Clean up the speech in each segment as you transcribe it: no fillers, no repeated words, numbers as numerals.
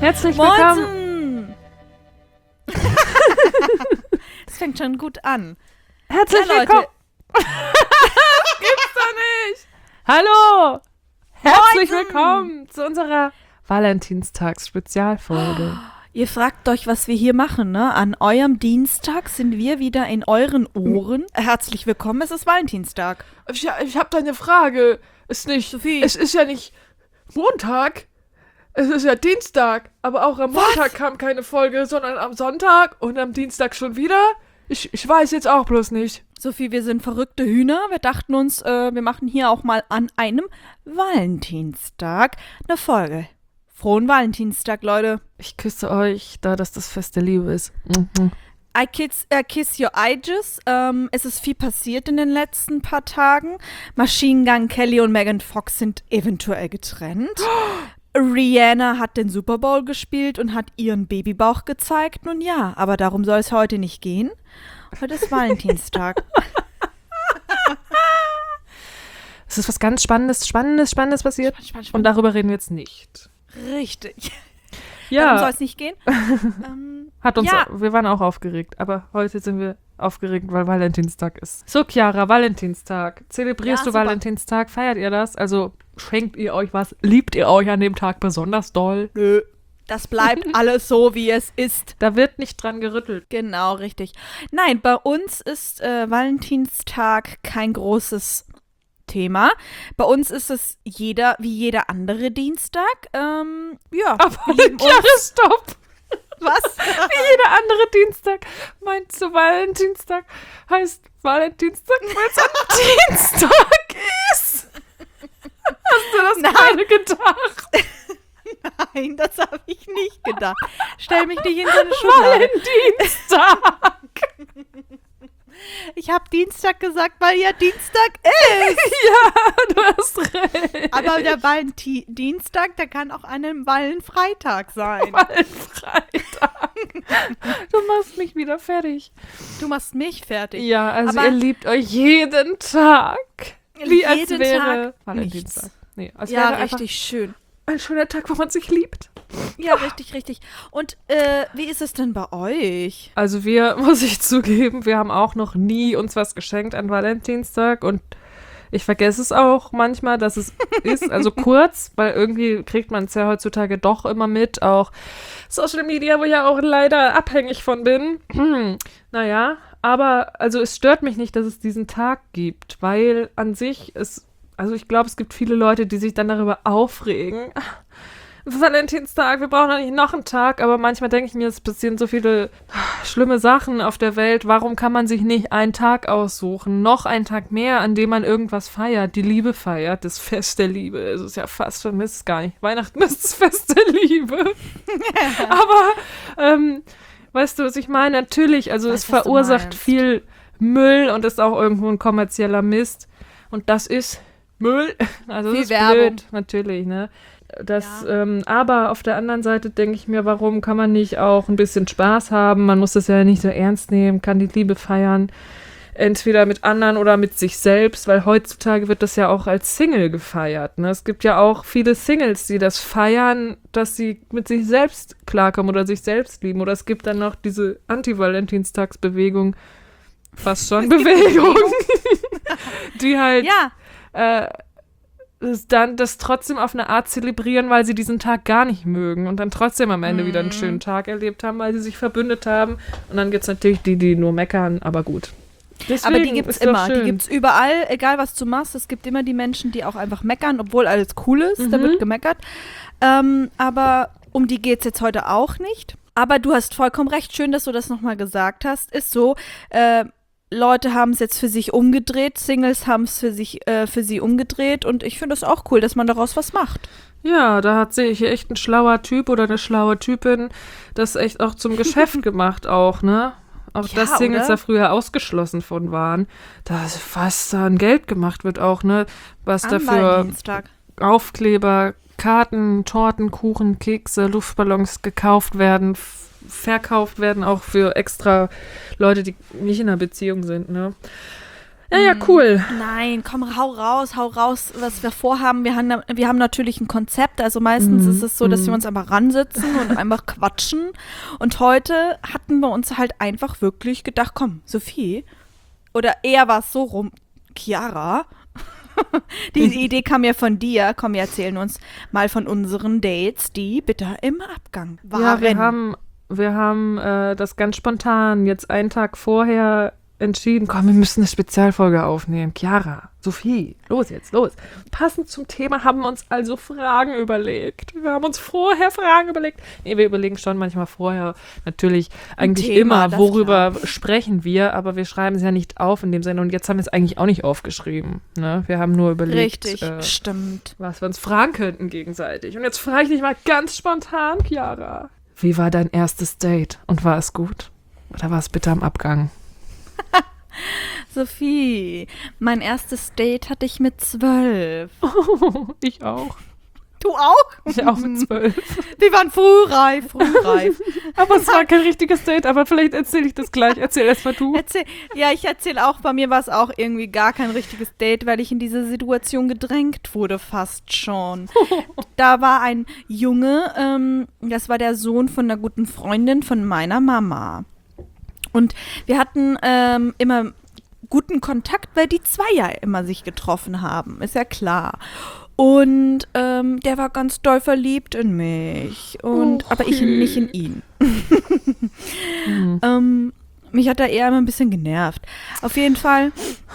Herzlich willkommen. Es fängt schon gut an. Herzlich Ja, willkommen. Gibt's doch nicht. Hallo. Herzlich willkommen zu unserer Valentinstags-Spezialfolge. Ihr fragt euch, was wir hier machen, ne? An eurem Dienstag sind wir wieder in euren Ohren. Herzlich willkommen, es ist Valentinstag. Ich habe da eine Frage. Sophie. Es ist ja nicht Montag. Es ist ja Dienstag. Aber auch am Montag kam keine Folge, sondern am Sonntag und am Dienstag schon wieder. Ich weiß jetzt auch bloß nicht. Sophie, wir sind verrückte Hühner. Wir dachten uns, wir machen hier auch mal an einem Valentinstag eine Folge. Frohen Valentinstag, Leute. Ich küsse euch, da das Fest der Liebe ist. Mhm. I kiss your edges. Es ist viel passiert in den letzten paar Tagen. Machine Gun Kelly und Megan Fox sind eventuell getrennt. Rihanna hat den Super Bowl gespielt und hat ihren Babybauch gezeigt. Nun ja, aber darum soll es heute nicht gehen. Heute ist Valentinstag. Es ist was ganz Spannendes passiert. Spannend. Und darüber reden wir jetzt nicht. Richtig. Ja. Darum soll es nicht gehen. Wir waren auch aufgeregt, aber heute sind wir aufgeregt, weil Valentinstag ist. So, Chiara, Valentinstag. Zelebrierst du super. Valentinstag? Feiert ihr das? Also schenkt ihr euch was? Liebt ihr euch an dem Tag besonders doll? Nö. Das bleibt alles so, wie es ist. Da wird nicht dran gerüttelt. Genau, richtig. Nein, bei uns ist Valentinstag kein großes Thema. Bei uns ist es wie jeder andere Dienstag. Aber wir lieben Chiara, stopp! Was? Wie jeder andere Dienstag. Meinst du, Valentinstag heißt Valentinstag, weil es am Dienstag ist? Hast du das gerade gedacht? Nein, das habe ich nicht gedacht. Stell mich nicht in so eine Schublade. Valentinstag! Ich habe Dienstag gesagt, weil ja Dienstag ist. Ja, du hast recht. Aber der Valentinstag, der kann auch ein Valenfreitag sein. Valenfreitag. Du machst mich wieder fertig. Du machst mich fertig. Ja, also Aber ihr liebt euch jeden Tag. Wie als jeden wäre Tag Valentinstag. nichts. Nee, als Ja, wäre richtig schön. ein schöner Tag, wo man sich liebt. Ja, richtig. Und wie ist es denn bei euch? Also muss ich zugeben, wir haben auch noch nie uns was geschenkt an Valentinstag und ich vergesse es auch manchmal, dass es ist, also kurz, weil irgendwie kriegt man es ja heutzutage doch immer mit, auch Social Media, wo ich ja auch leider abhängig von bin. Naja, aber also es stört mich nicht, dass es diesen Tag gibt, weil an sich also ich glaube, es gibt viele Leute, die sich dann darüber aufregen. Valentinstag, wir brauchen doch nicht noch einen Tag, aber manchmal denke ich mir, es passieren so viele schlimme Sachen auf der Welt. Warum kann man sich nicht einen Tag aussuchen? Noch einen Tag mehr, an dem man irgendwas feiert, die Liebe feiert, das Fest der Liebe. Es ist ja fast, vermisst es gar nicht. Weihnachten ist das Fest der Liebe. Aber, weißt du, was ich meine? Natürlich, also es verursacht viel Müll und ist auch irgendwo ein kommerzieller Mist. Und das ist Müll. Also das ist blöd, natürlich, ne? Aber auf der anderen Seite denke ich mir, warum kann man nicht auch ein bisschen Spaß haben? Man muss das ja nicht so ernst nehmen, kann die Liebe feiern, entweder mit anderen oder mit sich selbst, weil heutzutage wird das ja auch als Single gefeiert. Ne? Es gibt ja auch viele Singles, die das feiern, dass sie mit sich selbst klarkommen oder sich selbst lieben. Oder es gibt dann noch diese Anti-Valentinstagsbewegung, fast schon Bewegung, die halt dann das trotzdem auf eine Art zelebrieren, weil sie diesen Tag gar nicht mögen und dann trotzdem am Ende wieder einen schönen Tag erlebt haben, weil sie sich verbündet haben. Und dann gibt es natürlich die nur meckern, aber gut. Deswegen aber die gibt's immer, die gibt's überall, egal was du machst. Es gibt immer die Menschen, die auch einfach meckern, obwohl alles cool ist, da wird gemeckert. Aber um die geht's jetzt heute auch nicht. Aber du hast vollkommen recht, schön, dass du das nochmal gesagt hast. Ist so, Leute haben es jetzt für sich umgedreht, Singles haben es für sie umgedreht und ich finde es auch cool, dass man daraus was macht. Ja, da hat sich echt ein schlauer Typ oder eine schlaue Typin das echt auch zum Geschäft gemacht auch, ne? Auch Ja, dass Singles oder? da früher ausgeschlossen von waren, was da an Geld gemacht wird auch, ne? Was Am dafür Valentinstag. Aufkleber, Karten, Torten, Kuchen, Kekse, Luftballons gekauft werden, verkauft werden, auch für extra Leute, die nicht in einer Beziehung sind, ne? Ja, cool. Nein, komm, hau raus, was wir vorhaben. Wir haben natürlich ein Konzept. Also meistens ist es so, dass wir uns einfach ransitzen und einfach quatschen. Und heute hatten wir uns halt einfach wirklich gedacht, komm, Sophie, oder eher war es so rum, Chiara, diese Idee kam ja von dir. Komm, wir erzählen uns mal von unseren Dates, die bitter im Abgang waren. Ja, wir haben das ganz spontan jetzt einen Tag vorher entschieden, komm, wir müssen eine Spezialfolge aufnehmen. Chiara, Sophie, los jetzt, los. Passend zum Thema haben wir uns also Fragen überlegt. Wir haben uns vorher Fragen überlegt. Nee, wir überlegen schon manchmal vorher natürlich eigentlich Thema, immer, worüber sprechen wir, aber wir schreiben es ja nicht auf in dem Sinne. Und jetzt haben wir es eigentlich auch nicht aufgeschrieben. Ne? Wir haben nur überlegt, richtig, stimmt, was wir uns fragen könnten gegenseitig. Und jetzt frage ich dich mal ganz spontan, Chiara. Wie war dein erstes Date? Und war es gut? Oder war es bitter am Abgang? Sophie, mein erstes Date hatte ich mit 12. Ich auch. Du auch? Ich auch mit 12. Wir waren frühreif. Aber es war kein richtiges Date, aber vielleicht erzähle ich das gleich. Erzähl erst mal du. Ich erzähle auch, bei mir war es auch irgendwie gar kein richtiges Date, weil ich in diese Situation gedrängt wurde, fast schon. Da war ein Junge, das war der Sohn von einer guten Freundin von meiner Mama. Und wir hatten immer guten Kontakt, weil die zwei ja immer sich getroffen haben, ist ja klar. Und der war ganz doll verliebt in mich. Aber ich nicht in ihn. Mich hat er eher immer ein bisschen genervt. Auf jeden Fall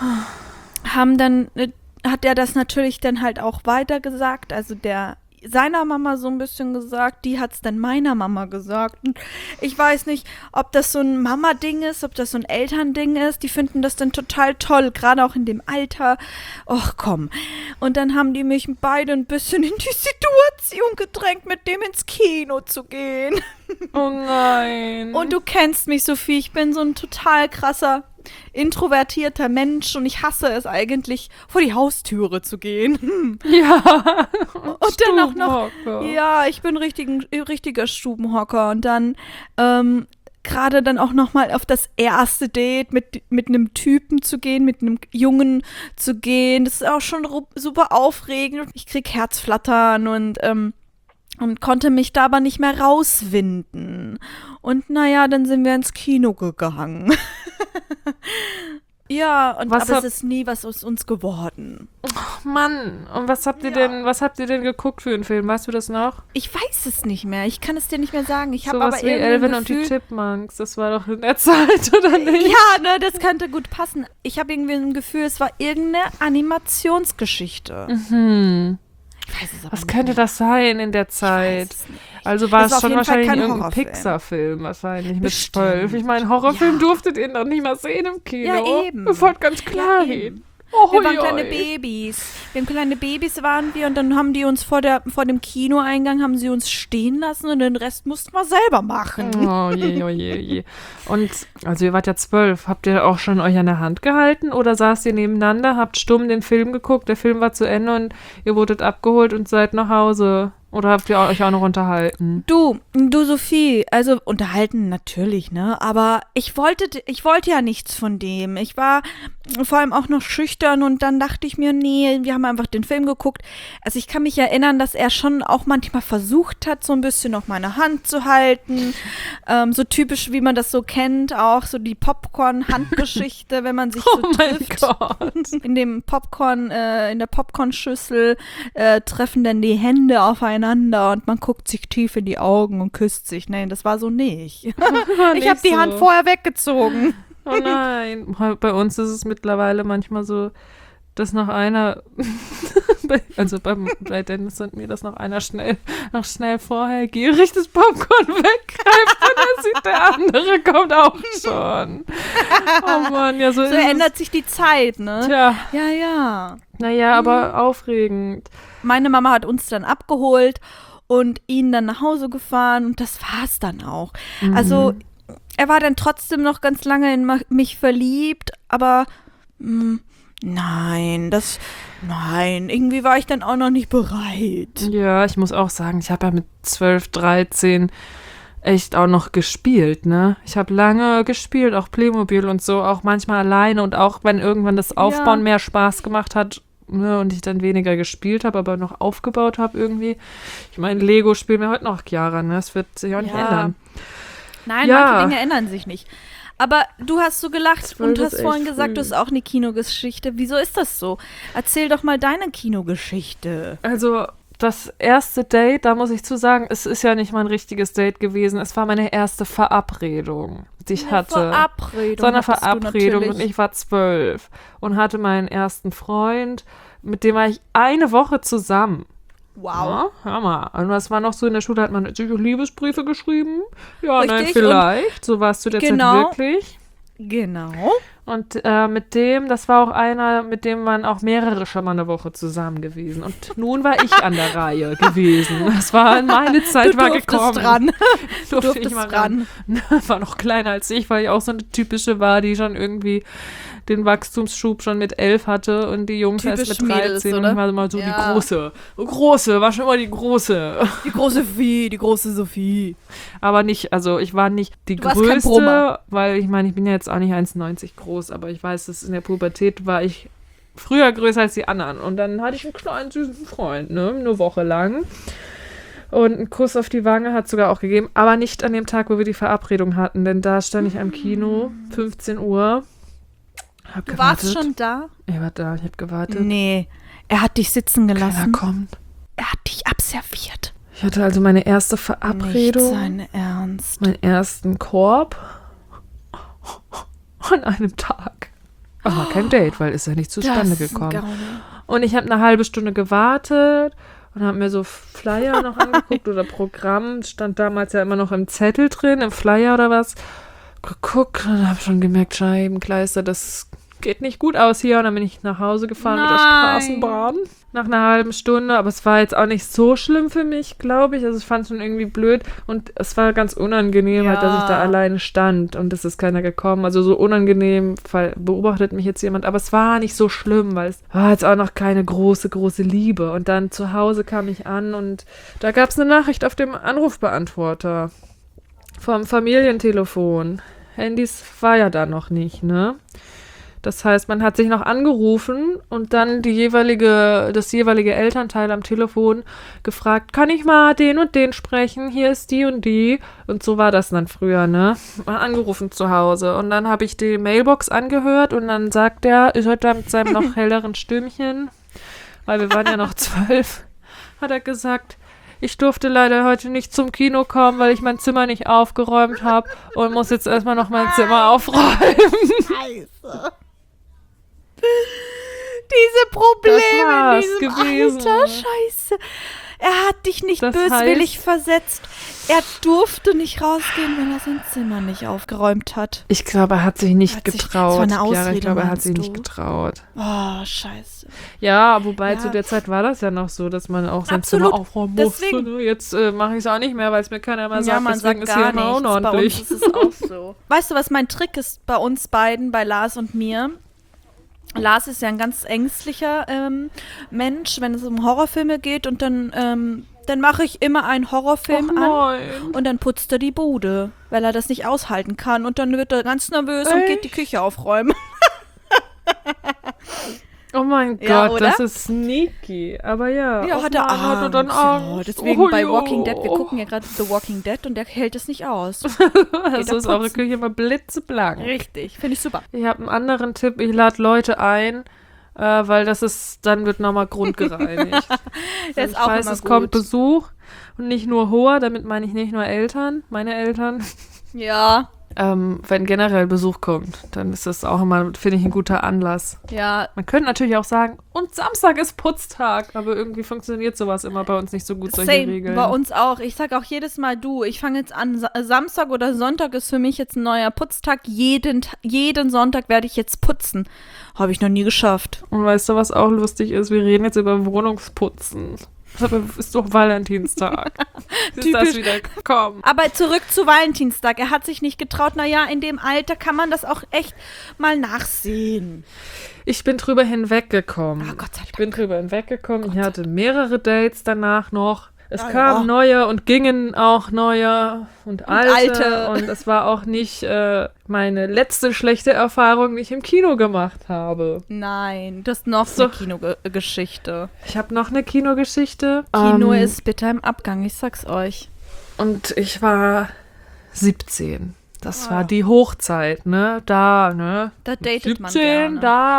hat er das natürlich dann halt auch weitergesagt. Also seiner Mama so ein bisschen gesagt, die hat es dann meiner Mama gesagt. Und ich weiß nicht, ob das so ein Mama-Ding ist, ob das so ein Elternding ist. Die finden das dann total toll, gerade auch in dem Alter. Och, komm. Und dann haben die mich beide ein bisschen in die Situation gedrängt, mit dem ins Kino zu gehen. Oh nein. Und du kennst mich, Sophie, ich bin so ein total krasser, introvertierter Mensch und ich hasse es eigentlich, vor die Haustüre zu gehen. Ja. Und dann auch noch, ja, ich bin richtiger Stubenhocker und dann gerade dann auch noch mal auf das erste Date mit einem Typen zu gehen, mit einem Jungen zu gehen, das ist auch schon super aufregend. Ich krieg Herzflattern und konnte mich da aber nicht mehr rauswinden. Und naja, dann sind wir ins Kino gegangen. Ja, aber es ist nie was aus uns geworden. Oh Mann, und was habt ihr denn geguckt für einen Film? Weißt du das noch? Ich weiß es nicht mehr. Ich kann es dir nicht mehr sagen. Ich habe aber wie Elvin und die Chipmunks. Das war doch in der Zeit, oder nicht? Ja, ne, das könnte gut passen. Ich habe irgendwie ein Gefühl, es war irgendeine Animationsgeschichte. Mhm. Ich weiß es aber Was könnte das sein in der Zeit? Also war es schon wahrscheinlich irgendein Pixar-Film, wahrscheinlich mit 12. Ich meine, Horrorfilm durftet ihr noch nicht mal sehen im Kino. Ja, eben. Wir wollten ganz klar hin. Wir waren kleine Babys. Waren wir und dann haben die uns vor dem Kinoeingang haben sie uns stehen lassen und den Rest mussten wir selber machen. Oh je. Und also ihr wart ja 12. Habt ihr auch schon euch an der Hand gehalten oder saßt ihr nebeneinander, habt stumm den Film geguckt, der Film war zu Ende und ihr wurdet abgeholt und seid nach Hause? Oder habt ihr euch auch noch unterhalten? Du Sophie, also unterhalten natürlich, ne? Aber ich wollte ja nichts von dem. Ich war vor allem auch noch schüchtern und dann dachte ich mir, nee, wir haben einfach den Film geguckt. Also ich kann mich erinnern, dass er schon auch manchmal versucht hat, so ein bisschen noch meine Hand zu halten. So typisch, wie man das so kennt, auch so die Popcorn-Handgeschichte, wenn man sich so trifft. Gott. In der Popcornschüssel treffen dann die Hände aufeinander und man guckt sich tief in die Augen und küsst sich. Nein, das war so nicht. Ich habe die Hand vorher weggezogen. Oh nein. Bei uns ist es mittlerweile manchmal so, dass noch einer, also bei Dennis und mir, dass noch einer schnell vorher gierig das Popcorn weggreift und dann sieht der andere, kommt auch schon. Oh Mann, ja, so ändert sich die Zeit, ne? Tja. Ja. Naja, aber aufregend. Meine Mama hat uns dann abgeholt und ihn dann nach Hause gefahren und das war's dann auch. Mhm. Also er war dann trotzdem noch ganz lange in mich verliebt, aber nein, irgendwie war ich dann auch noch nicht bereit. Ja, ich muss auch sagen, ich habe ja mit 12, 13 echt auch noch gespielt, ne? Ich habe lange gespielt, auch Playmobil und so, auch manchmal alleine und auch wenn irgendwann das Aufbauen mehr Spaß gemacht hat, ne, und ich dann weniger gespielt habe, aber noch aufgebaut habe irgendwie. Ich meine, Lego spielen wir heute noch, Chiara, ne? Das wird sich auch nicht ändern. Nein, manche Dinge ändern sich nicht. Aber du hast so gelacht und hast vorhin gesagt, du hast auch eine Kinogeschichte. Wieso ist das so? Erzähl doch mal deine Kinogeschichte. Also das erste Date, da muss ich zu sagen, es ist ja nicht mal ein richtiges Date gewesen. Es war meine erste Verabredung, die ich hatte. So eine Verabredung und ich war 12 und hatte meinen ersten Freund, mit dem war ich eine Woche zusammen. Wow. Ja, hör mal. Und was war noch so in der Schule? Hat man natürlich auch Liebesbriefe geschrieben? Ja, richtig, nein, vielleicht. So war es zu der Zeit wirklich. Genau. Und mit dem, das war auch einer, mit dem waren auch mehrere schon mal eine Woche zusammen gewesen. Und nun war ich an der Reihe gewesen. Das war meine Zeit, war gekommen. Dran. Durfte ich mal ran. War noch kleiner als ich, weil ich auch so eine typische war, die schon irgendwie den Wachstumsschub schon mit 11 hatte und die Jungs erst mit 13. Mädels, und ich war immer so die Große, war schon immer die Große. Die große Sophie. Aber nicht, also ich war nicht die Größte, weil ich meine, ich bin ja jetzt auch nicht 1,90 groß, aber ich weiß, dass in der Pubertät war ich früher größer als die anderen. Und dann hatte ich einen kleinen, süßen Freund, ne, eine Woche lang. Und einen Kuss auf die Wange hat es sogar auch gegeben, aber nicht an dem Tag, wo wir die Verabredung hatten, denn da stand ich am Kino, 15 Uhr. Du warst schon da? Ich war da, ich habe gewartet. Nee, er hat dich sitzen gelassen. Keiner kommt. Er hat dich abserviert. Ich hatte also meine erste Verabredung. Nicht sein Ernst. Meinen ersten Korb. An einem Tag. Aber kein Date, weil ist ja nicht zustande gekommen. Und ich habe eine halbe Stunde gewartet und habe mir so Flyer noch angeguckt oder Programm. Stand damals ja immer noch im Zettel drin, im Flyer oder was. Geguckt und habe schon gemerkt, Scheibenkleister, das geht nicht gut aus hier. Und dann bin ich nach Hause gefahren mit der Straßenbahn. Nach einer halben Stunde, aber es war jetzt auch nicht so schlimm für mich, glaube ich. Also ich fand es schon irgendwie blöd und es war ganz unangenehm, halt, dass ich da alleine stand und es ist keiner gekommen. Also so unangenehm, weil beobachtet mich jetzt jemand, aber es war nicht so schlimm, weil es war jetzt auch noch keine große Liebe. Und dann zu Hause kam ich an und da gab es eine Nachricht auf dem Anrufbeantworter vom Familientelefon. Handys war ja da noch nicht, ne? Das heißt, man hat sich noch angerufen und dann das jeweilige Elternteil am Telefon gefragt, kann ich mal den und den sprechen? Hier ist die und die. Und so war das dann früher, ne? Mal angerufen zu Hause. Und dann habe ich die Mailbox angehört und dann sagt er, ist heute mit seinem noch helleren Stimmchen, weil wir waren ja noch 12, hat er gesagt, ich durfte leider heute nicht zum Kino kommen, weil ich mein Zimmer nicht aufgeräumt habe und muss jetzt erstmal noch mein Zimmer aufräumen. Scheiße. Diese Probleme in diesem Alter, scheiße. Er hat dich nicht böswillig versetzt. Er durfte nicht rausgehen, wenn er sein Zimmer nicht aufgeräumt hat. Ich glaube, er hat sich nicht getraut. Das war eine Ausrede, ja, ich glaube, er hat sich nicht getraut. Oh, scheiße. Ja, wobei zu der Zeit war das ja noch so, dass man auch sein Zimmer aufräumen musste. Ne? Jetzt mache ich es auch nicht mehr, weil es mir keiner mehr sagt. Ja, man sagt gar nichts. Unordentlich. Bei uns ist es auch so. Weißt du, was mein Trick ist bei uns beiden, bei Lars und mir? Lars ist ja ein ganz ängstlicher Mensch, wenn es um Horrorfilme geht und dann mache ich immer einen Horrorfilm an und dann putzt er die Bude, weil er das nicht aushalten kann und dann wird er ganz nervös und geht die Küche aufräumen. Oh mein Gott, das ist sneaky. Aber ja, hat er dann Angst. Deswegen bei Walking Dead, wir gucken ja gerade The Walking Dead und der hält es nicht aus. Also ist eure Küche immer blitzeblank. Richtig, finde ich super. Ich habe einen anderen Tipp, ich lade Leute ein, weil dann wird nochmal grundgereinigt. Das ist auch weiß, immer es gut. kommt Besuch und nicht nur hoher, damit meine ich nicht nur Eltern, meine Eltern. Ja. Wenn generell Besuch kommt, dann ist das auch immer, finde ich, ein guter Anlass. Ja. Man könnte natürlich auch sagen, und Samstag ist Putztag, aber irgendwie funktioniert sowas immer bei uns nicht so gut, solche Regeln. Bei uns auch. Ich sage auch jedes Mal, ich fange jetzt an, Samstag oder Sonntag ist für mich jetzt ein neuer Putztag. Jeden Sonntag werde ich jetzt putzen. Habe ich noch nie geschafft. Und weißt du, was auch lustig ist? Wir reden jetzt über Wohnungsputzen. Aber ist doch Valentinstag. Ist das wieder gekommen. Aber zurück zu Valentinstag. Er hat sich nicht getraut. Naja, in dem Alter kann man das auch echt mal nachsehen. Ich bin drüber hinweggekommen. Oh, Gott sei Dank. Ich bin drüber hinweggekommen. Ich hatte mehrere Dates danach noch. Es kamen neue und gingen auch neue und alte. Und es war auch nicht meine letzte schlechte Erfahrung, die ich im Kino gemacht habe. Nein, du hast noch eine Kinogeschichte. Ich habe noch eine Kinogeschichte. Kino ist bitter im Abgang, ich sag's euch. Und ich war 17. Das war die Hochzeit, ne? Da datet 17, man gerne.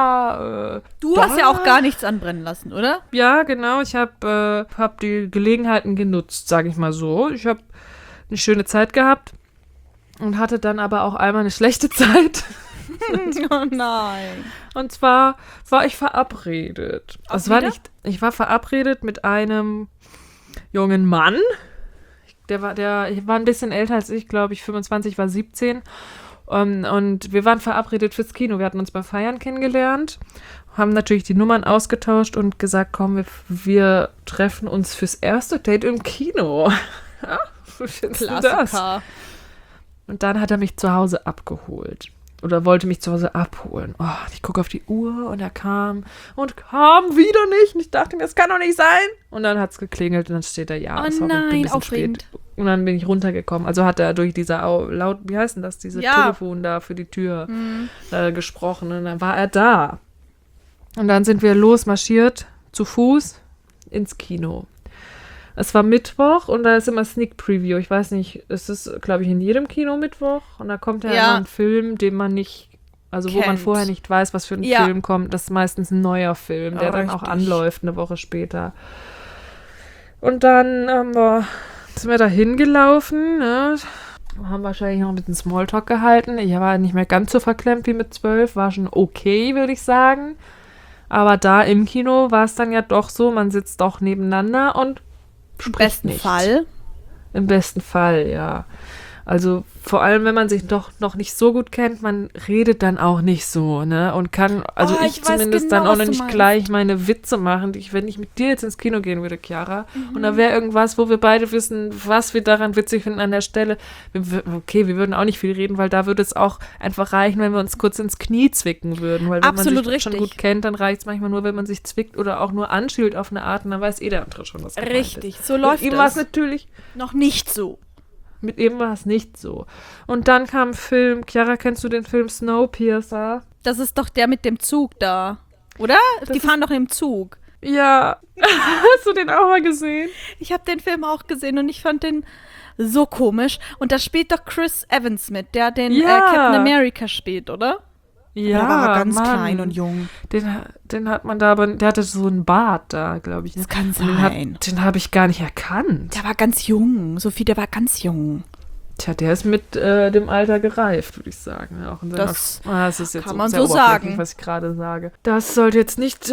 Du hast ja auch gar nichts anbrennen lassen, oder? Ja, genau. Ich habe die Gelegenheiten genutzt, sage ich mal so. Ich habe eine schöne Zeit gehabt und hatte dann aber auch einmal eine schlechte Zeit. Oh nein. Und zwar war ich verabredet. Ich war verabredet mit einem jungen Mann. Der war ein bisschen älter als ich, glaube ich, 25, war 17. Und wir waren verabredet fürs Kino. Wir hatten uns beim Feiern kennengelernt, haben natürlich die Nummern ausgetauscht und gesagt, komm, wir treffen uns fürs erste Date im Kino. Ja, wie findest du das? Und dann hat er mich zu Hause abgeholt. Oder wollte mich zu Hause abholen. Oh, ich gucke auf die Uhr und er kam wieder nicht. Und ich dachte mir, das kann doch nicht sein. Und dann hat es geklingelt und dann steht er, ja, sorry, ein bisschen aufregend. Spät. Und dann bin ich runtergekommen. Also hat er durch diese wie heißt denn das, diese Telefon da für die Tür gesprochen. Und dann war er da. Und dann sind wir losmarschiert, zu Fuß, ins Kino. Es war Mittwoch und da ist immer Sneak Preview. Ich weiß nicht, es ist, glaube ich, in jedem Kino Mittwoch. Und da kommt ja immer ein Film, den man nicht, wo man vorher nicht weiß, was für ein Film kommt. Das ist meistens ein neuer Film, der dann auch anläuft eine Woche später. Und dann sind wir da hingelaufen, ne? Haben wahrscheinlich noch ein bisschen Smalltalk gehalten. Ich war nicht mehr ganz so verklemmt wie mit 12, war schon okay, würde ich sagen. Aber da im Kino war es dann ja doch so, man sitzt doch nebeneinander und spricht nicht. Im besten Fall, ja. Also vor allem, wenn man sich doch noch nicht so gut kennt, man redet dann auch nicht so, ne? Und kann, ich zumindest dann auch noch nicht gleich meine Witze machen, wenn ich mit dir jetzt ins Kino gehen würde, Chiara, und da wäre irgendwas, wo wir beide wissen, was wir daran witzig finden an der Stelle. Wir würden auch nicht viel reden, weil da würde es auch einfach reichen, wenn wir uns kurz ins Knie zwicken würden. Weil wenn man sich schon gut kennt, dann reicht es manchmal nur, wenn man sich zwickt oder auch nur anschielt auf eine Art und dann weiß der andere schon, was gemeint ist. Richtig, so läuft es. Mit ihm war es natürlich noch nicht so. Mit ihm war es nicht so. Und dann kam ein Film. Chiara, kennst du den Film Snowpiercer? Das ist doch der mit dem Zug da, oder? Die fahren doch im Zug. Ja. Hast du den auch mal gesehen? Ich habe den Film auch gesehen und ich fand den so komisch. Und da spielt doch Chris Evans mit, der den Captain America spielt, oder? Ja, der war ganz klein und jung. Den hat man da, aber der hatte so einen Bart da, glaube ich. Das kann sein. Den habe ich gar nicht erkannt. Der war ganz jung. Sophie, der war ganz jung. Tja, der ist mit dem Alter gereift, würde ich sagen. Auch das ist jetzt kann man so sagen, was ich gerade sage. Das sollte jetzt nicht,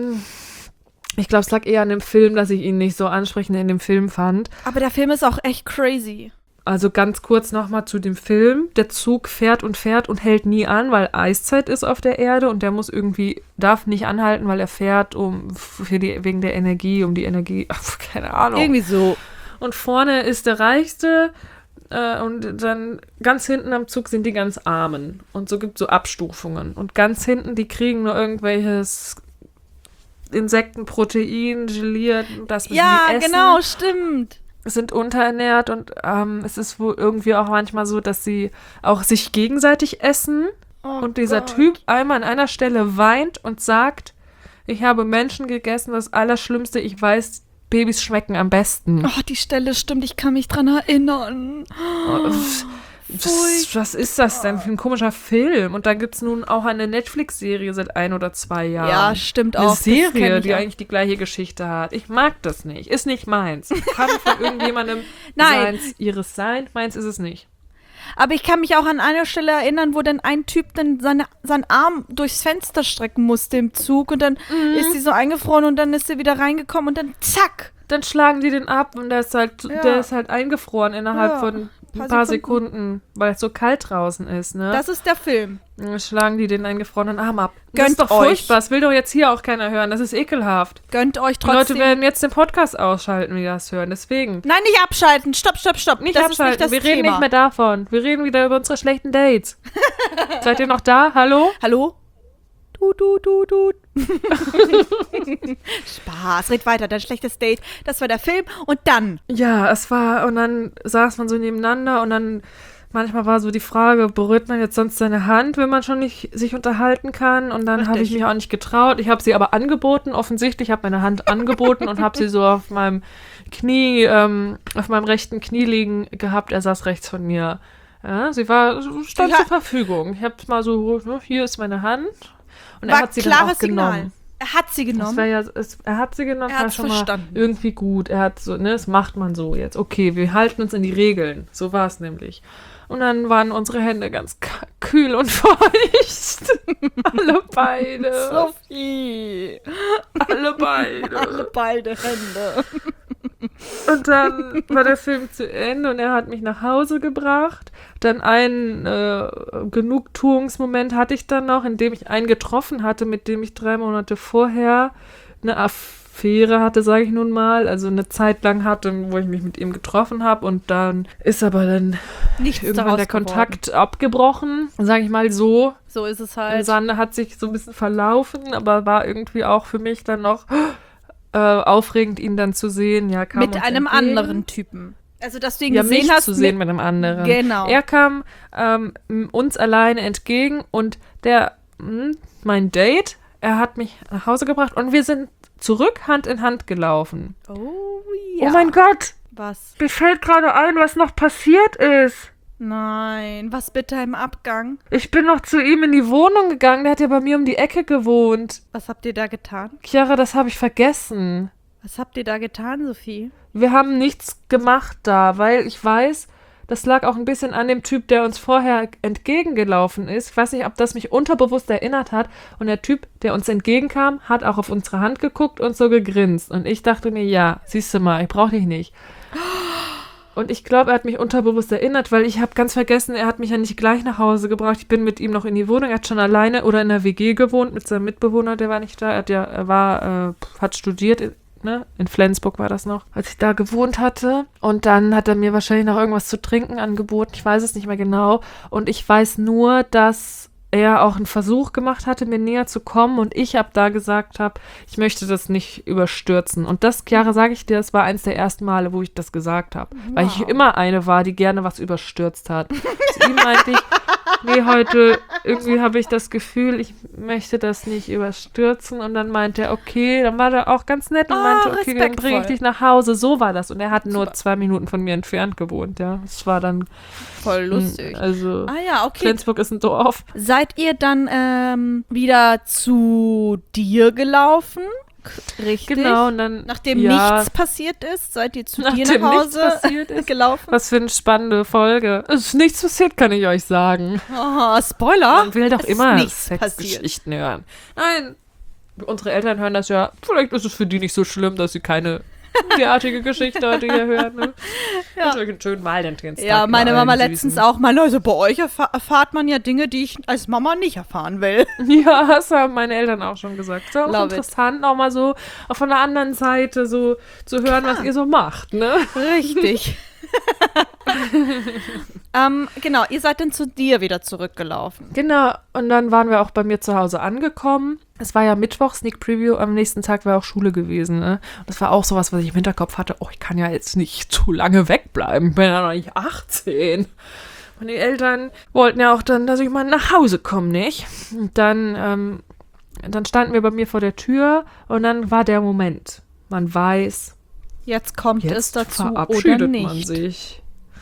ich glaube, es lag eher an dem Film, dass ich ihn nicht so ansprechend in dem Film fand. Aber der Film ist auch echt crazy. Also ganz kurz nochmal zu dem Film. Der Zug fährt und hält nie an, weil Eiszeit ist auf der Erde und der darf nicht anhalten, weil er fährt wegen der Energie, um die Energie, keine Ahnung. Irgendwie so. Und vorne ist der Reichste und dann ganz hinten am Zug sind die ganz Armen. Und so gibt es so Abstufungen. Und ganz hinten, die kriegen nur irgendwelches Insektenprotein, geliert, das müssen die essen. Ja, genau, stimmt. Sind unterernährt und es ist wohl irgendwie auch manchmal so, dass sie auch sich gegenseitig essen und dieser Typ einmal an einer Stelle weint und sagt, ich habe Menschen gegessen, das Allerschlimmste, ich weiß, Babys schmecken am besten. Oh, die Stelle stimmt, ich kann mich dran erinnern. Was ist das denn für ein komischer Film? Und da gibt es nun auch eine Netflix-Serie seit 1 oder 2 Jahren. Ja, stimmt auch. Eine Serie, die eigentlich die gleiche Geschichte hat. Ich mag das nicht. Ist nicht meins. Kann von irgendjemandem ihres sein. Meins ist es nicht. Aber ich kann mich auch an einer Stelle erinnern, wo dann ein Typ dann seinen Arm durchs Fenster strecken musste im Zug und dann ist sie so eingefroren und dann ist sie wieder reingekommen und dann zack. Dann schlagen die den ab und der ist halt eingefroren innerhalb von ein paar Sekunden, weil es so kalt draußen ist, ne? Das ist der Film. Dann schlagen die den eingefrorenen Arm ab. Gönnt das ist doch euch. furchtbar. Das will doch jetzt hier auch keiner hören. Das ist ekelhaft. Gönnt euch Die trotzdem. Leute werden jetzt den Podcast ausschalten, wenn die das hören. Deswegen. Nein, nicht abschalten. Stopp. Nicht das abschalten. Ist nicht das Wir reden Thema. nicht mehr davon. Wir reden wieder über unsere schlechten Dates. Seid ihr noch da? Hallo? Hallo? Du. Spaß. Haha, es redet weiter, dein schlechtes Date, das war der Film und dann. Ja, und dann saß man so nebeneinander und dann manchmal war so die Frage, berührt man jetzt sonst seine Hand, wenn man schon nicht sich unterhalten kann? Und dann habe ich mich auch nicht getraut. Ich habe sie aber angeboten, offensichtlich. Ich habe meine Hand angeboten und habe sie so auf meinem Knie, auf meinem rechten Knie liegen gehabt. Er saß rechts von mir. Ja, stand zur Verfügung. Ich habe mal so, hier ist meine Hand. Und er hat sie dann auch genommen. Er hat sie genommen. Er hat sie genommen, er hat schon verstanden. Mal irgendwie gut. Er hat so, das macht man so jetzt. Okay, wir halten uns in die Regeln. So war es nämlich. Und dann waren unsere Hände ganz kühl und feucht. Alle beide. Sophie. Alle beide. Alle beide Hände. Und dann war der Film zu Ende und er hat mich nach Hause gebracht. Dann einen Genugtuungsmoment hatte ich dann noch, in dem ich einen getroffen hatte, mit dem ich 3 Monate vorher eine Affäre hatte, sage ich nun mal. Also eine Zeit lang hatte, wo ich mich mit ihm getroffen habe. Und dann ist aber dann irgendwann der Kontakt abgebrochen, sage ich mal so. So ist es halt. Sande hat sich so ein bisschen verlaufen, aber war irgendwie auch für mich dann noch aufregend, ihn dann zu sehen. Ja, kam mit einem anderen Typen. Also, dass du ihn gesehen mich hast. Zu sehen mit einem anderen. Genau. Er kam uns alleine entgegen und mein Date, er hat mich nach Hause gebracht und wir sind zurück Hand in Hand gelaufen. Oh ja. Oh mein Gott! Was? Mir fällt gerade ein, was noch passiert ist. Nein, was bitte im Abgang? Ich bin noch zu ihm in die Wohnung gegangen, der hat ja bei mir um die Ecke gewohnt. Was habt ihr da getan? Chiara, das habe ich vergessen. Was habt ihr da getan, Sophie? Wir haben nichts gemacht da, weil ich weiß, das lag auch ein bisschen an dem Typ, der uns vorher entgegengelaufen ist. Ich weiß nicht, ob das mich unterbewusst erinnert hat. Und der Typ, der uns entgegenkam, hat auch auf unsere Hand geguckt und so gegrinst. Und ich dachte mir, ja, siehst du mal, ich brauche dich nicht. Und ich glaube, er hat mich unterbewusst erinnert, weil ich habe ganz vergessen, er hat mich ja nicht gleich nach Hause gebracht. Ich bin mit ihm noch in die Wohnung. Er hat schon alleine oder in der WG gewohnt mit seinem Mitbewohner, der war nicht da. Hat studiert, ne? In Flensburg war das noch, als ich da gewohnt hatte. Und dann hat er mir wahrscheinlich noch irgendwas zu trinken angeboten. Ich weiß es nicht mehr genau. Und ich weiß nur, dass er auch einen Versuch gemacht hatte, mir näher zu kommen und ich ab da gesagt habe, ich möchte das nicht überstürzen. Und das, Chiara, sage ich dir, das war eins der ersten Male, wo ich das gesagt habe. Wow. Weil ich immer eine war, die gerne was überstürzt hat. Zu ihm meinte ich, nee, heute irgendwie habe ich das Gefühl, ich möchte das nicht überstürzen. Und dann meinte er, okay, dann war er auch ganz nett und meinte, okay, dann bringe ich dich nach Hause. So war das. Und er hat nur 2 Minuten von mir entfernt gewohnt, ja. Das war dann voll lustig. Also, ja, okay. Flensburg ist ein Dorf. Seid ihr dann wieder zu dir gelaufen? Richtig. Genau, und dann, nachdem nichts passiert ist, seid ihr zu dir nach Hause gelaufen? Was für eine spannende Folge. Es ist nichts passiert, kann ich euch sagen. Oh, Spoiler. Man will doch immer Sexgeschichten hören. Nein, unsere Eltern hören das ja. Vielleicht ist es für die nicht so schlimm, dass sie keine derartige Geschichte heute hier hören. Ne? Ja. Ich euch einen schönen Valentinstag. Ja, meine Mama letztens auch mal. Also bei euch erfahrt man ja Dinge, die ich als Mama nicht erfahren will. Ja, das haben meine Eltern auch schon gesagt. Ist auch interessant, auch mal so von der anderen Seite so zu hören, was ihr so macht, ne? Richtig. Genau, ihr seid dann zu dir wieder zurückgelaufen. Genau, und dann waren wir auch bei mir zu Hause angekommen. Es war ja Mittwoch, Sneak Preview, am nächsten Tag war auch Schule gewesen. Ne? Und das war auch sowas, was ich im Hinterkopf hatte. Oh, ich kann ja jetzt nicht zu lange wegbleiben, ich bin ja noch nicht 18. Und die Eltern wollten ja auch dann, dass ich mal nach Hause komme, nicht? Und dann standen wir bei mir vor der Tür und dann war der Moment. Man weiß, jetzt kommt es dazu verabschiedet oder nicht. Man sich.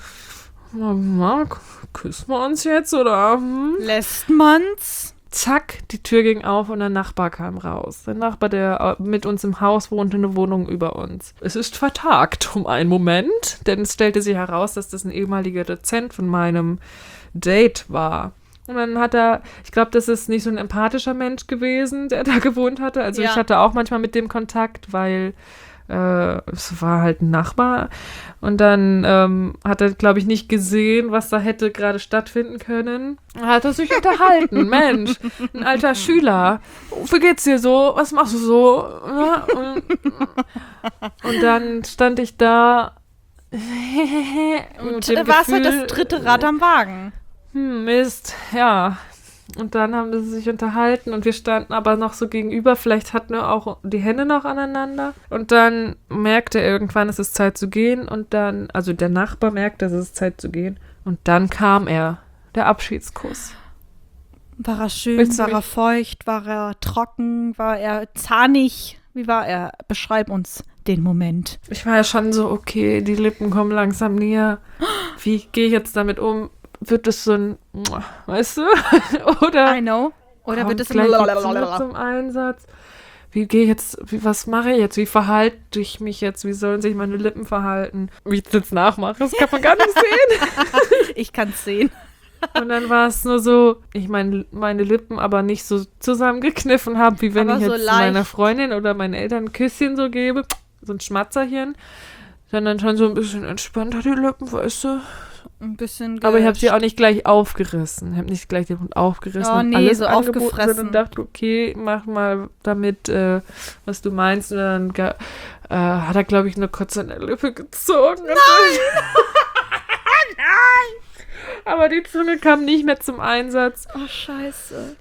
Küssen wir uns jetzt oder? Lässt man's? Zack, die Tür ging auf und der Nachbar kam raus. Der Nachbar, der mit uns im Haus wohnte, eine Wohnung über uns. Es ist vertagt um einen Moment, denn es stellte sich heraus, dass das ein ehemaliger Dozent von meinem Date war. Und dann hat er, ich glaube, das ist nicht so ein empathischer Mensch gewesen, der da gewohnt hatte. Also ich hatte auch manchmal mit dem Kontakt, weil es war halt ein Nachbar. Und dann hat er, glaube ich, nicht gesehen, was da hätte gerade stattfinden können. Hat er sich unterhalten. Mensch, ein alter Schüler. Wie geht's dir so? Was machst du so? Ja, und dann stand ich da. Und warst halt das dritte Rad am Wagen. Mist, ja. Und dann haben sie sich unterhalten und wir standen aber noch so gegenüber. Vielleicht hatten wir auch die Hände noch aneinander. Und dann merkte er irgendwann, es ist Zeit zu gehen. Und dann, also der Nachbar merkte, es ist Zeit zu gehen. Und dann kam er, der Abschiedskuss. War er schön, war er feucht, war er trocken, war er zahnig? Wie war er? Beschreib uns den Moment. Ich war ja schon so, okay, die Lippen kommen langsam näher. Wie gehe ich jetzt damit um? Wird es so ein, weißt du? Oder I know. Oder wird es gleich zum Einsatz? Wie gehe ich jetzt, was mache ich jetzt? Wie verhalte ich mich jetzt? Wie sollen sich meine Lippen verhalten? Wie ich es jetzt nachmache, das kann man gar nicht sehen. Ich kann es sehen. Und dann war es nur so, ich meine Lippen aber nicht so zusammengekniffen habe, wie wenn aber ich so jetzt leicht meiner Freundin oder meinen Eltern ein Küsschen so gebe, so ein Schmatzerchen, sondern schon so ein bisschen entspannter die Lippen, weißt du? Ein bisschen aber ich habe sie auch nicht gleich aufgerissen. Ich habe nicht gleich den Mund aufgerissen und alles so aufgefressen. und dachte, okay, mach mal damit, was du meinst. Und dann hat er, glaube ich, nur kurz an der Lippe gezogen. Nein! Nein! Aber die Zunge kam nicht mehr zum Einsatz. Oh, scheiße.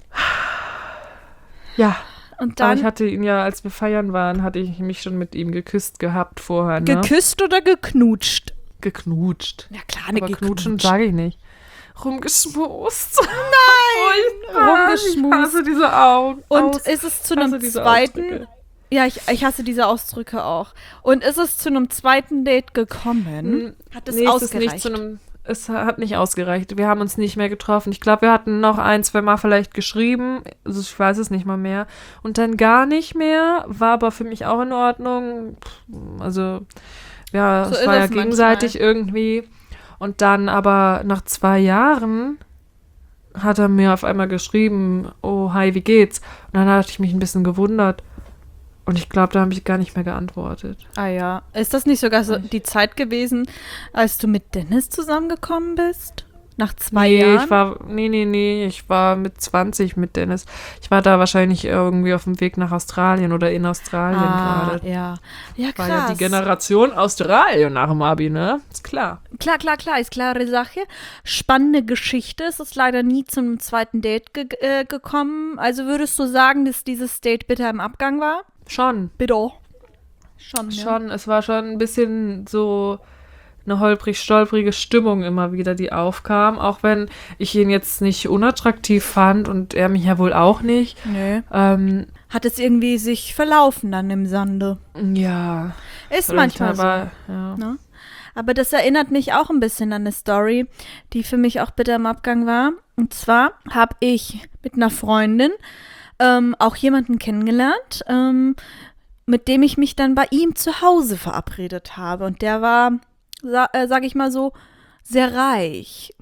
Ja. Und dann, aber ich hatte ihn ja, als wir feiern waren, hatte ich mich schon mit ihm geküsst gehabt vorher. Ne? Geküsst oder geknutscht? Geknutscht. Ja klar, eine aber knutschen sage ich nicht. Rumgeschmust. Nein! Rumgeschmust. Ich hasse diese Augen. Und ist es zu einem zweiten... Ausdrücke. Ja, ich hasse diese Ausdrücke auch. Und ist es zu einem zweiten Date gekommen? Hat es ausgereicht? Es hat nicht ausgereicht. Wir haben uns nicht mehr getroffen. Ich glaube, wir hatten noch 1-2 Mal vielleicht geschrieben. Also ich weiß es nicht mal mehr. Und dann gar nicht mehr. War aber für mich auch in Ordnung. Also, ja, so es war ja gegenseitig irgendwie. Und dann aber nach 2 Jahren hat er mir auf einmal geschrieben, oh, hi, wie geht's? Und dann hatte ich mich ein bisschen gewundert. Und ich glaube, da habe ich gar nicht mehr geantwortet. Ah ja. Ist das nicht sogar so die Zeit gewesen, als du mit Dennis zusammengekommen bist? Nach 2 Jahren? Ich war mit 20 mit Dennis. Ich war da wahrscheinlich irgendwie auf dem Weg nach Australien oder in Australien gerade. Ja. Ja, krass. War ja die Generation Australien nach dem Abi, ne? Ist klar. Klar, ist klare Sache. Spannende Geschichte. Es ist leider nie zum zweiten Date gekommen. Also würdest du sagen, dass dieses Date bitter im Abgang war? Schon. Bitte. Schon. Es war schon ein bisschen so eine holprig-stolprige Stimmung immer wieder, die aufkam. Auch wenn ich ihn jetzt nicht unattraktiv fand und er mich ja wohl auch nicht. Nö. Hat es irgendwie sich verlaufen dann im Sande? Ja. Ist manchmal so. Ja. Ne? Aber das erinnert mich auch ein bisschen an eine Story, die für mich auch bitter im Abgang war. Und zwar habe ich mit einer Freundin auch jemanden kennengelernt, mit dem ich mich dann bei ihm zu Hause verabredet habe. Und der war, sag ich mal so, sehr reich.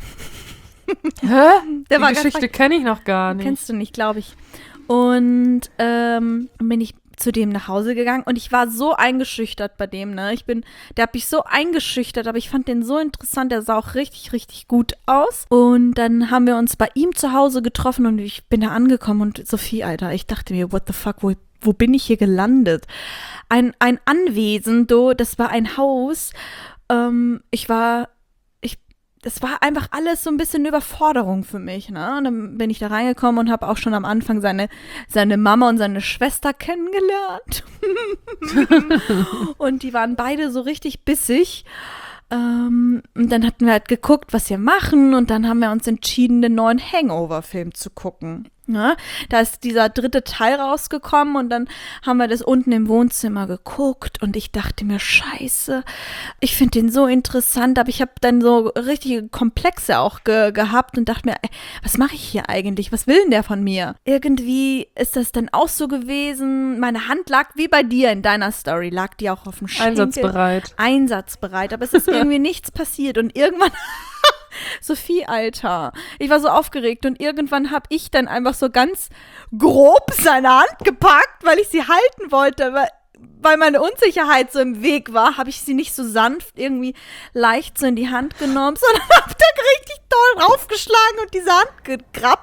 Hä? Die Geschichte kenne ich noch gar nicht. Kennst du nicht, glaube ich. Und bin ich zu dem nach Hause gegangen und ich war so eingeschüchtert bei dem, ne? Der hat mich so eingeschüchtert, aber ich fand den so interessant, der sah auch richtig, richtig gut aus. Und dann haben wir uns bei ihm zu Hause getroffen und ich bin da angekommen und Sophie, Alter, ich dachte mir, what the fuck, wo bin ich hier gelandet? Ein Anwesen, das war ein Haus, das war einfach alles so ein bisschen Überforderung für mich, ne? Und dann bin ich da reingekommen und habe auch schon am Anfang seine Mama und seine Schwester kennengelernt. Und die waren beide so richtig bissig. Und dann hatten wir halt geguckt, was wir machen. Und dann haben wir uns entschieden, den neuen Hangover-Film zu gucken. Ja, da ist dieser 3. Teil rausgekommen und dann haben wir das unten im Wohnzimmer geguckt und ich dachte mir, scheiße, ich finde den so interessant, aber ich habe dann so richtige Komplexe auch gehabt und dachte mir, ey, was mache ich hier eigentlich? Was will denn der von mir? Irgendwie ist das dann auch so gewesen, meine Hand lag wie bei dir in deiner Story, lag die auch auf dem Schenkel. Einsatzbereit, aber es ist irgendwie nichts passiert und irgendwann... Sophie, Alter. Ich war so aufgeregt und irgendwann habe ich dann einfach so ganz grob seine Hand gepackt, weil ich sie halten wollte, weil meine Unsicherheit so im Weg war, habe ich sie nicht so sanft irgendwie leicht so in die Hand genommen, sondern habe da richtig doll draufgeschlagen und diese Hand gekrapscht.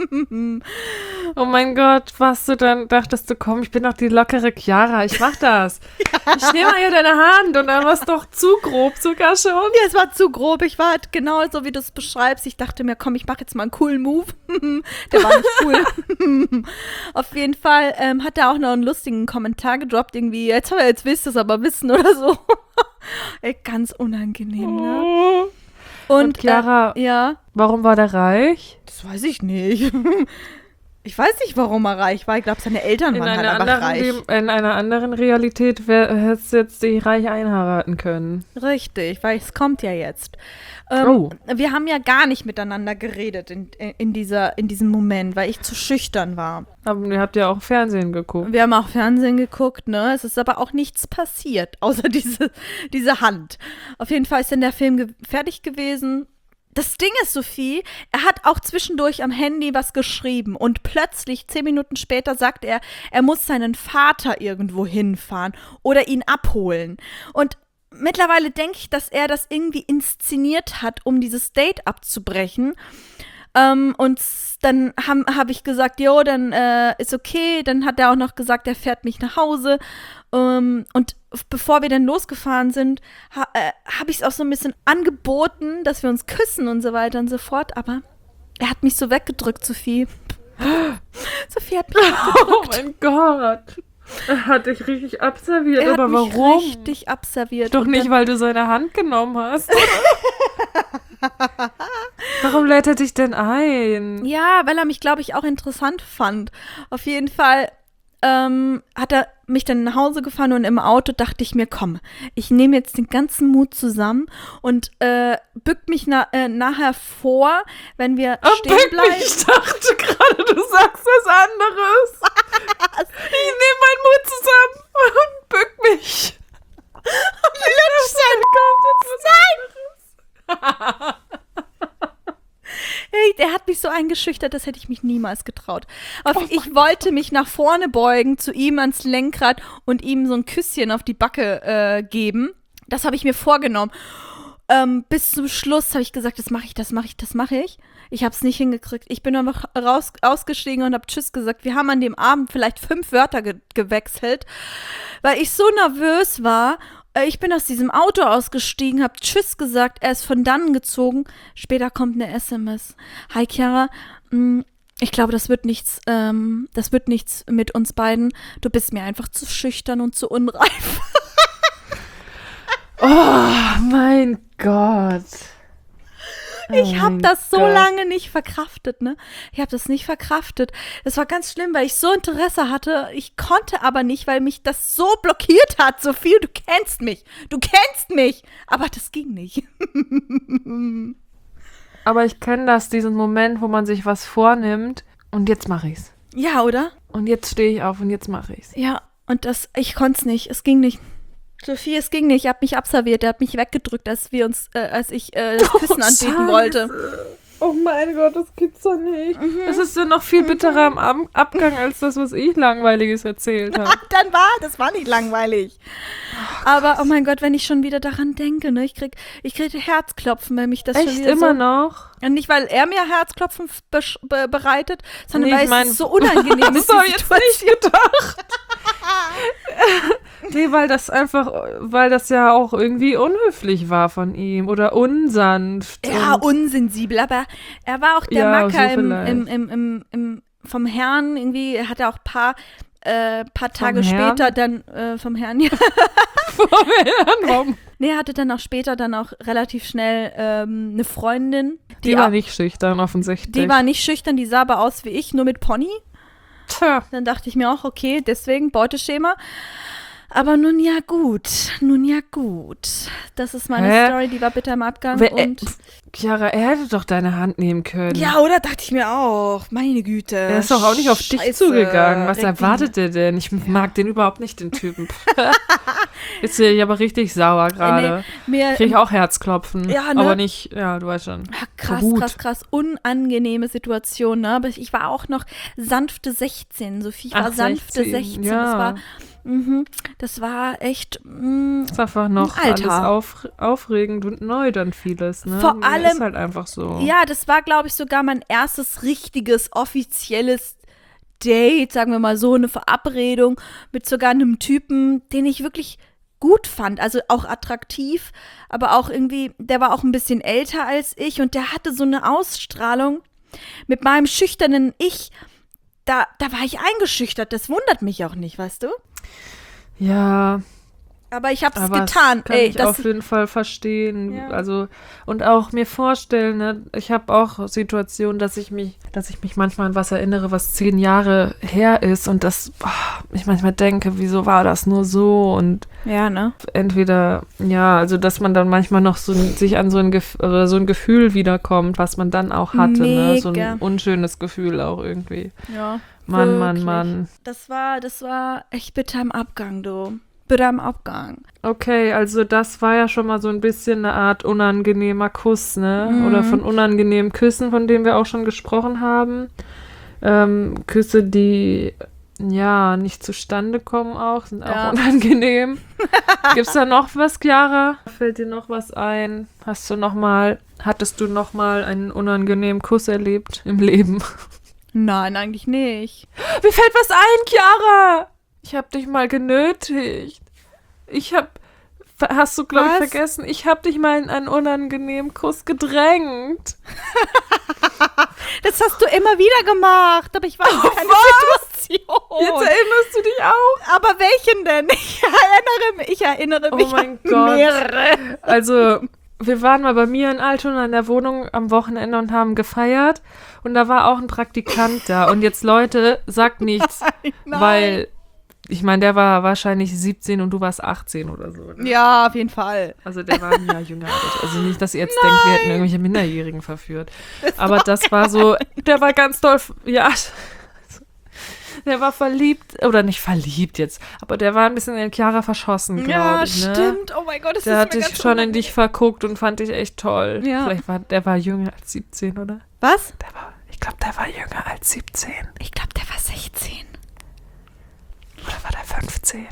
Oh mein Gott, was du dann dachtest du, komm, ich bin doch die lockere Chiara, ich mach das. Ich nehme mal hier deine Hand und dann war es doch zu grob sogar schon. Ja, es war zu grob. Ich war halt genau so, wie du es beschreibst. Ich dachte mir, komm, ich mache jetzt mal einen coolen Move. Der war nicht cool. Auf jeden Fall hat er auch noch einen lustigen Kommentar gedroppt, irgendwie, jetzt willst du es aber wissen oder so. Ey, ganz unangenehm, ne? Und Chiara, ja. Warum war der reich? Das weiß ich nicht. Ich weiß nicht, warum er reich war. Ich glaube, seine Eltern waren halt einfach reich. In einer anderen Realität hättest du jetzt die reich einheiraten können. Richtig, weil es kommt ja jetzt. Wir haben ja gar nicht miteinander geredet in diesem Moment, weil ich zu schüchtern war. Aber ihr habt ja auch Fernsehen geguckt. Wir haben auch Fernsehen geguckt, ne? Es ist aber auch nichts passiert, außer diese Hand. Auf jeden Fall ist dann der Film fertig gewesen. Das Ding ist, Sophie, er hat auch zwischendurch am Handy was geschrieben und plötzlich, 10 Minuten später, sagt er muss seinen Vater irgendwo hinfahren oder ihn abholen. Und mittlerweile denke ich, dass er das irgendwie inszeniert hat, um dieses Date abzubrechen. Und dann habe ich gesagt, jo, dann ist okay. Dann hat er auch noch gesagt, er fährt mich nach Hause. Und bevor wir dann losgefahren sind, habe ich es auch so ein bisschen angeboten, dass wir uns küssen und so weiter und so fort. Aber er hat mich so weggedrückt, Sophie. Sophie hat mich weggedrückt. Oh mein Gott. Er hat dich richtig abserviert. Er aber hat mich warum? richtig abserviert. Doch nicht, weil du seine Hand genommen hast. Warum lädt er dich denn ein? Ja, weil er mich, glaube ich, auch interessant fand. Auf jeden Fall hat er mich dann nach Hause gefahren und im Auto dachte ich mir, komm, ich nehme jetzt den ganzen Mut zusammen und bück mich nachher vor, wenn wir stehen bleiben. Ich dachte gerade, du sagst was anderes. Ich nehme meinen Mut zusammen und bück mich. Nein! Hey, der hat mich so eingeschüchtert, das hätte ich mich niemals getraut. Ich wollte mich nach vorne beugen, zu ihm ans Lenkrad und ihm so ein Küsschen auf die Backe geben. Das habe ich mir vorgenommen. Bis zum Schluss habe ich gesagt, das mache ich. Ich habe es nicht hingekriegt. Ich bin einfach ausgestiegen und habe Tschüss gesagt. Wir haben an dem Abend vielleicht 5 Wörter gewechselt, weil ich so nervös war. Ich bin aus diesem Auto ausgestiegen, habe Tschüss gesagt, er ist von dannen gezogen. Später kommt eine SMS. Hi Chiara, ich glaube, das wird nichts mit uns beiden. Du bist mir einfach zu schüchtern und zu unreif. Oh mein Gott. Ich habe das so lange nicht verkraftet, ne? Ich habe das nicht verkraftet. Das war ganz schlimm, weil ich so Interesse hatte. Ich konnte aber nicht, weil mich das so blockiert hat. Sophie, du kennst mich. Aber das ging nicht. Aber ich kenne diesen Moment, wo man sich was vornimmt und jetzt mache ich's. Ja, oder? Und jetzt stehe ich auf und jetzt mache ich's. Ja, und ich konnte es nicht. Es ging nicht. Sophie, es ging nicht. Er hat mich abserviert. Er hat mich weggedrückt, als ich das Küssen anbieten wollte. Oh mein Gott, das gibt's doch nicht. Das ist ja noch viel bitterer am Abgang als das, was ich Langweiliges erzählt habe. Das war nicht langweilig. Aber, oh mein Gott, wenn ich schon wieder daran denke, ne, ich krieg Herzklopfen, wenn mich das Echt, schon wieder immer noch? Und nicht, weil er mir Herzklopfen bereitet, sondern Nee, weil es so unangenehm ist. Das habe ich jetzt nicht gedacht. Nee, weil das ja auch irgendwie unhöflich war von ihm oder unsanft. Ja, unsensibel, aber er war auch der Macker vom Herrn, irgendwie, er hat er auch paar Tage später dann vom Herrn, ja. Vom Herrn, warum? Nee, er hatte dann auch später auch relativ schnell eine Freundin. Die war nicht schüchtern, offensichtlich. Die war nicht schüchtern, die sah aber aus wie ich, nur mit Pony. Tja. Dann dachte ich mir auch, okay, deswegen Beuteschema. Aber nun ja gut. Das ist meine Story, die war bitter im Abgang. Chiara, er hätte doch deine Hand nehmen können. Ja, oder? Dachte ich mir auch. Meine Güte. Er ist doch auch nicht auf dich zugegangen. Was erwartet der denn? Ich mag den überhaupt nicht, den Typen. Jetzt bin ich aber richtig sauer gerade. Kriege ich auch Herzklopfen. Ja, ne? Aber nicht, ja, du weißt schon. Ja, krass. Unangenehme Situation, ne? Aber ich war auch noch sanfte 16, Sophie. Ich war sanfte 16. Ja. Das war Das war echt Ist einfach noch Alter. alles aufregend und neu dann vieles, ne? Vor allem- Ist halt einfach so. Ja, das war, glaube ich, sogar mein erstes richtiges, offizielles Date, sagen wir mal so, eine Verabredung mit sogar einem Typen, den ich wirklich gut fand, also auch attraktiv, aber auch irgendwie, der war auch ein bisschen älter als ich und der hatte so eine Ausstrahlung mit meinem schüchternen Ich, da war ich eingeschüchtert, das wundert mich auch nicht, weißt du? Ja, Aber ich hab's aber getan. das kann ich auf jeden Fall verstehen. Ja. Also, und auch mir vorstellen, ne? Ich habe auch Situationen, dass ich mich manchmal an was erinnere, was 10 Jahre her ist und ich manchmal denke, wieso war das nur so? Und Ja, ne? entweder, ja, also dass man dann manchmal noch sich an so ein Gefühl wiederkommt, was man dann auch hatte, ne? So Mega. ein unschönes Gefühl auch irgendwie. Ja. Mann, wirklich. Mann. Das war echt bitter im Abgang, du. Bitter im Abgang. Okay, also das war ja schon mal so ein bisschen eine Art unangenehmer Kuss, ne? Oder von unangenehmen Küssen, von denen wir auch schon gesprochen haben. Küsse, die ja nicht zustande kommen auch, sind Ja. auch unangenehm. Gibt's da noch was, Chiara? Fällt dir noch was ein? Hattest du noch mal einen unangenehmen Kuss erlebt im Leben? Nein, eigentlich nicht. Mir fällt was ein, Chiara! Ich hab dich mal genötigt. Hast du, glaube ich, Was? vergessen, ich hab dich mal in einen unangenehmen Kuss gedrängt. Das hast du immer wieder gemacht, aber ich war in keine Situation. Jetzt erinnerst du dich auch? Aber welchen denn? Ich erinnere mich Oh mein an Gott. mehrere. Also, wir waren mal bei mir in Altona in der Wohnung am Wochenende und haben gefeiert. Und da war auch ein Praktikant da. Und jetzt, Leute, sagt nichts, Nein. weil, ich meine, der war wahrscheinlich 17 und du warst 18 oder so. Ne? Ja, auf jeden Fall. Also der war ein Jahr jünger als ich. Also nicht, dass ihr jetzt denkt, wir hätten irgendwelche Minderjährigen verführt. Aber das war so, der war ganz toll, ja, der war verliebt, oder nicht verliebt jetzt, aber der war ein bisschen in Chiara verschossen, glaube Ja, ich. Ne? stimmt. Oh mein Gott, das Der ist hat mir dich ganz schon in unangenehm. dich verguckt und fand dich echt toll. Ja. Der war jünger als 17, oder? Was? Ich glaube, der war jünger als 17. Ich glaube, der war 16. Oder war der 15?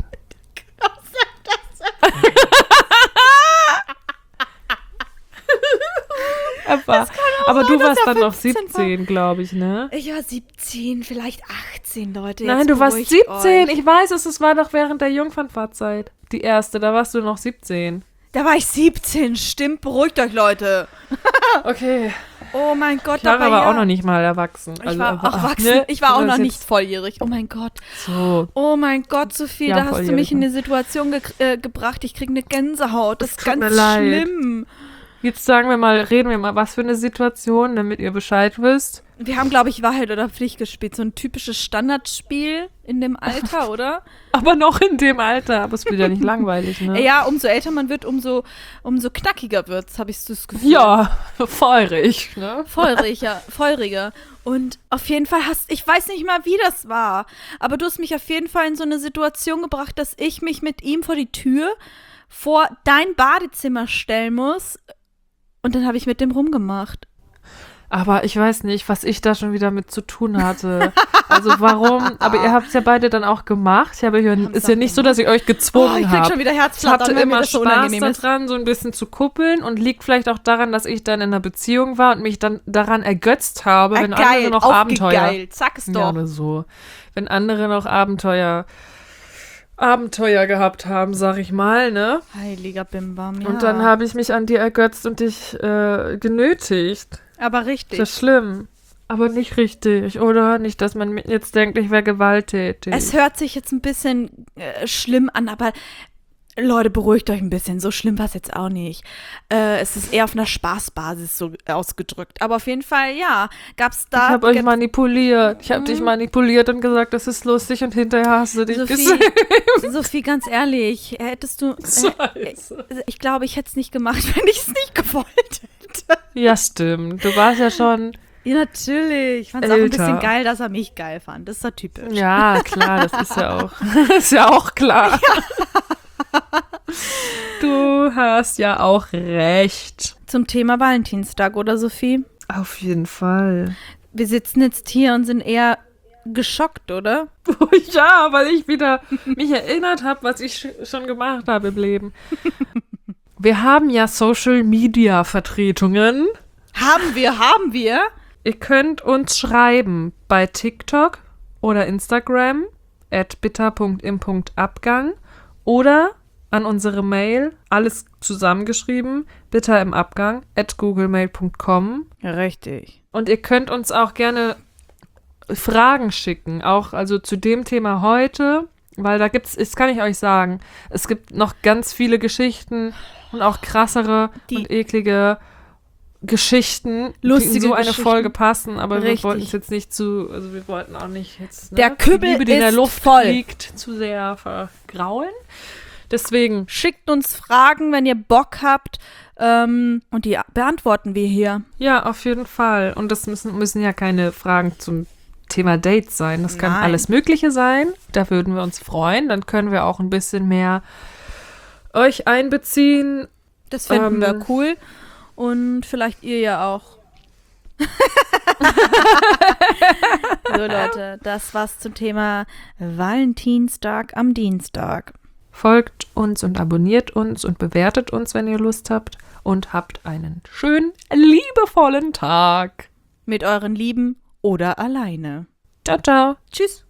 Aber du sein, dass warst er dann noch 15 war. 17, glaube ich, ne? Ich war 17, vielleicht 18, Leute. Nein, jetzt du warst beruhigt 17. euch. Ich weiß es war doch während der Jungfernfahrzeit. Die erste, da warst du noch 17. Da war ich 17, stimmt. Beruhigt euch, Leute. Okay. Oh mein Gott, Chiara dabei war ja. auch noch nicht mal erwachsen. Ich Also, war aber- auch erwachsen. ne? Ich war auch Das noch ist nicht jetzt volljährig. Oh mein Gott. So. Oh mein Gott, Sophie, Ja, da hast du volljährig, mich in ne? eine Situation gebracht. Ich kriege eine Gänsehaut. Das Es ist tut mir ganz leid. schlimm. Jetzt reden wir mal, was für eine Situation, damit ihr Bescheid wisst. Wir haben, glaube ich, Wahrheit oder Pflicht gespielt. So ein typisches Standardspiel in dem Alter, oder? Aber noch in dem Alter. Aber es wird ja nicht langweilig, ne? Ja, umso älter man wird, umso knackiger wird's, habe ich so das Gefühl. Ja, feurig, ne? Feuriger. Und auf jeden Fall ich weiß nicht mal, wie das war, aber du hast mich auf jeden Fall in so eine Situation gebracht, dass ich mich mit ihm vor die Tür vor dein Badezimmer stellen muss. Und dann habe ich mit dem rumgemacht. Aber ich weiß nicht, was ich da schon wieder mit zu tun hatte. Also warum? Aber ihr habt es ja beide dann auch gemacht. Ist ja nicht so, dass ich euch gezwungen Ich krieg habe. schon wieder Ich Herzflattern, hatte wenn mir immer das so Spaß unangenehm ist. daran, so ein bisschen zu kuppeln und liegt vielleicht auch daran, dass ich dann in einer Beziehung war und mich dann daran ergötzt habe, wenn andere Geil, noch Abenteuer. aufgegeilt. Sag es Ja, doch. oder so. Wenn andere noch Abenteuer gehabt haben, sag ich mal, ne? Heiliger Bimbam, ja. Und dann habe ich mich an dir ergötzt und dich genötigt. Aber richtig. Das ist schlimm. Aber nicht richtig, oder? Nicht, dass man jetzt denkt, ich wäre gewalttätig. Es hört sich jetzt ein bisschen schlimm an, aber Leute, beruhigt euch ein bisschen. So schlimm war es jetzt auch nicht. Es ist eher auf einer Spaßbasis so ausgedrückt. Aber auf jeden Fall, ja, gab's da... Ich habe euch manipuliert. Ich habe dich manipuliert und gesagt, das ist lustig und hinterher hast du dich gesehen. Sophie, ganz ehrlich, hättest du... Scheiße. Ich glaube, ich hätte es nicht gemacht, wenn ich es nicht gewollt hätte. Ja, stimmt. Du warst ja schon... Ja, natürlich. Ich fand es auch ein Älter. bisschen geil, dass er mich geil fand. Das ist doch typisch. Ja, klar, das ist ja auch, ist ja auch klar. Du hast ja auch recht. Zum Thema Valentinstag, oder Sophie? Auf jeden Fall. Wir sitzen jetzt hier und sind eher geschockt, oder? Ja, weil ich wieder mich erinnert habe, was ich schon gemacht habe im Leben. Wir haben ja Social-Media-Vertretungen. Haben wir. Ihr könnt uns schreiben bei TikTok oder Instagram @bitter.im.abgang oder an unsere Mail, alles zusammengeschrieben, bitterimabgang@googlemail.com. Richtig. Und ihr könnt uns auch gerne Fragen schicken, auch also zu dem Thema heute, weil da gibt's, das kann ich euch sagen, es gibt noch ganz viele Geschichten und auch krassere und eklige Geschichten, Lustige die in so eine Geschichten. Folge passen, aber Richtig. wir wollten es jetzt nicht also wir wollten auch nicht jetzt, Der Kübel die Liebe, die in der ist Luft voll. liegt, zu sehr vergraulen. Deswegen, Schickt uns Fragen, wenn ihr Bock habt. Und die beantworten wir hier. ja, auf jeden Fall. Und das müssen ja keine Fragen zum Thema Dates sein. Das kann Nein. alles Mögliche sein. Da würden wir uns freuen. Dann können wir auch ein bisschen mehr euch einbeziehen. Das finden wir cool. Und vielleicht ihr ja auch. So Leute, das war's zum Thema Valentinstag am Dienstag. Folgt uns und abonniert uns und bewertet uns, wenn ihr Lust habt. Und habt einen schönen, liebevollen Tag. Mit euren Lieben oder alleine. Ciao, ciao. Tschüss.